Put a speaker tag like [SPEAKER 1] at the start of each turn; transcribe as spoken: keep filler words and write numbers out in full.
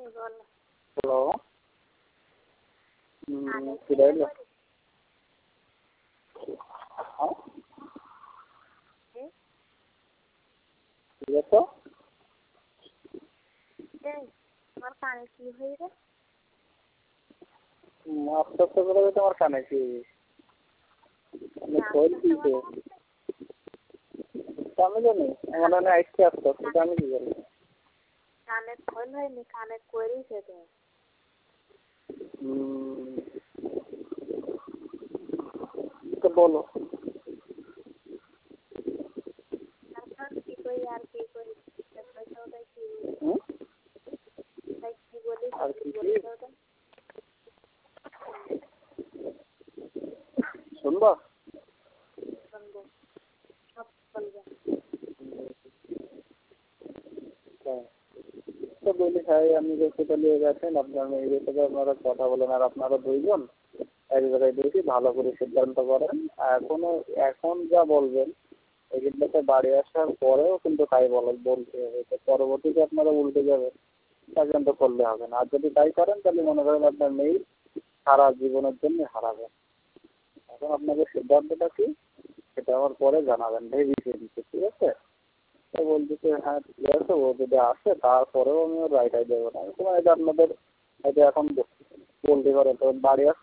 [SPEAKER 1] hello হুম ফিরে এলো হ্যাঁ ঠিক আছে আস্তে আস্তে করে তোমার কানে কি আমি বলছি তো আমি জানি আমার মনে আসছে আস্তে আস্তে আমি কি জানি
[SPEAKER 2] কানে ফোন হয়নি কানে করেছে তো
[SPEAKER 1] তো বলো
[SPEAKER 2] কি করি আর কি করি কি বলি
[SPEAKER 1] আর কি শুনবা
[SPEAKER 2] শুনবো সব বলবো
[SPEAKER 1] তো বলি হ্যাঁ আপনি যেতে নিয়ে গেছেন আপনার মেয়ের সাথে আপনারা কথা বলেন আর আপনারা দুইজন এক জায়গায় দেখি ভালো করে সিদ্ধান্ত করেন এখনো এখন যা বলবেন এগুলোতে বাড়ি আসার পরেও কিন্তু তাই বলে বলতে হবে তো পরবর্তীতে আপনারা উল্টে যাবেন তা কিন্তু করলে হবে না আর যদি তাই করেন তাহলে মনে করেন আপনার মেয়ে সারা জীবনের জন্য হারাবেন এখন আপনাদের সিদ্ধান্তটা কি সেটা আমার পরে জানাবেন ভেবে চিনতে ঠিক আছে তো বলতেছে হ্যাঁ ঠিক আছে ও যদি আসে তারপরেও আমি ওর রায়টাই দেবো না আমি তোমার এটা আপনাদের এটা এখন বলতে পারে তো বাড়ি আসছে